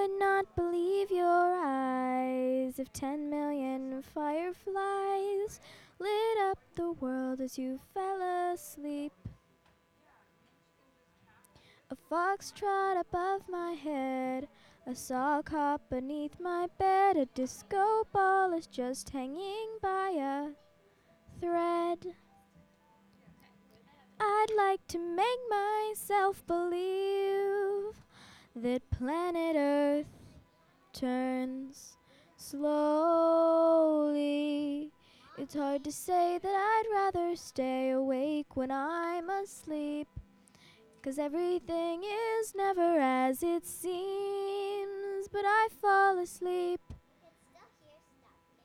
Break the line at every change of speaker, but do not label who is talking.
would not believe your eyes if 10 million fireflies lit up the world as you fell asleep. A foxtrot above my head, a sock hop beneath my bed, a disco ball is just hanging by a thread. I'd like to make myself believe that planet Earth turns slowly. It's hard to say that I'd rather stay awake when I'm asleep, 'cause everything is never as it seems, but I fall asleep